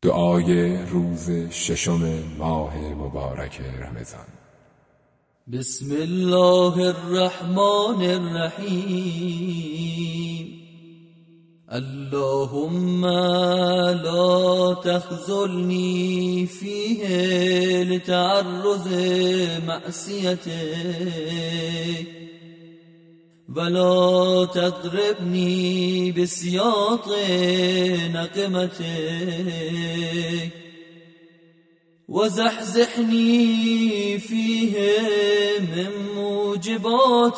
دعای روز 6 ماه مبارک رمضان. بسم الله الرحمن الرحیم. اللهم لا تخذلني فيه لتعرض معصيتك ولا تقربني بسياط نقمتك وزحزحني فيه من موجبات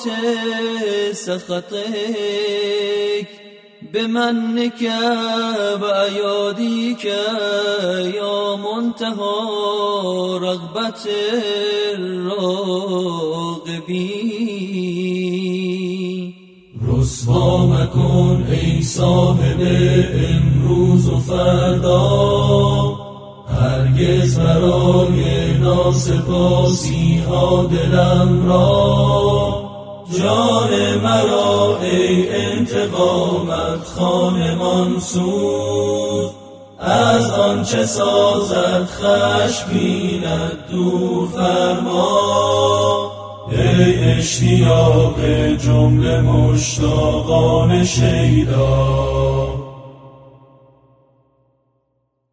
سخطك بمنك وأياديك يا منتهى رغبة الراغبين. رسوا مکن ای صاحب امروز و فردا، هرگز برای ناسپاسی ها دلم را. جان مرا ای انتقامت خانمان سوز، از آنچه سازد خشمگینت دور فرما. ای اشتیاق جمله مشتاقان شیدا،